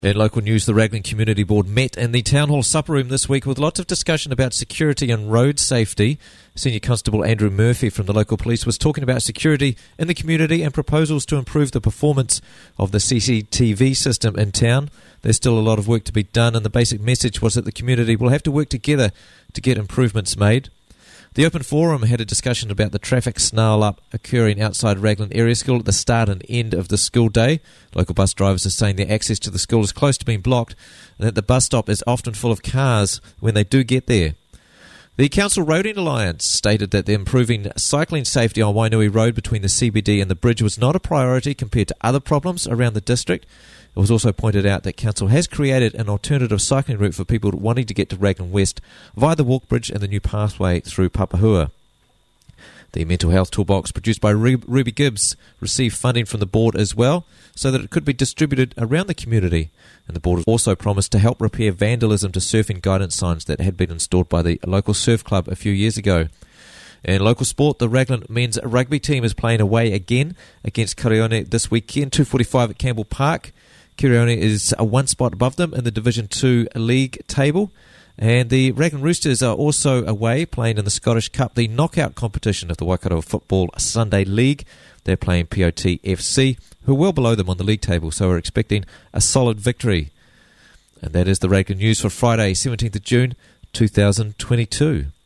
In local news, the Raglan Community Board met in the Town Hall supper room this week with lots of discussion about security and road safety. Senior Constable Andrew Murphy from the local police was talking about security in the community and proposals to improve the performance of the CCTV system in town. There's still a lot of work to be done, and the basic message was that the community will have to work together to get improvements made. The Open Forum had a discussion about the traffic snarl-up occurring outside Raglan Area School at the start and end of the school day. Local bus drivers are saying their access to the school is close to being blocked and that the bus stop is often full of cars when they do get there. The Council Roading Alliance stated that the improving cycling safety on Wainui Road between the CBD and the bridge was not a priority compared to other problems around the district. It was also pointed out that Council has created an alternative cycling route for people wanting to get to Raglan West via the walk bridge and the new pathway through Papahua. The Mental Health Toolbox produced by Ruby Gibbs received funding from the board as well so that it could be distributed around the community. And the board also promised to help repair vandalism to surfing guidance signs that had been installed by the local surf club a few years ago. In local sport, the Raglan men's rugby team is playing away again against Kirione this weekend, 2:45 at Campbell Park. Kirione is one spot above them in the Division 2 league table. And the Raglan Roosters are also away playing in the Scottish Cup, the knockout competition of the Waikato Football Sunday League. They're playing POT FC, who are well below them on the league table, so we're expecting a solid victory. And that is the Raglan News for Friday, 17th of June, 2022.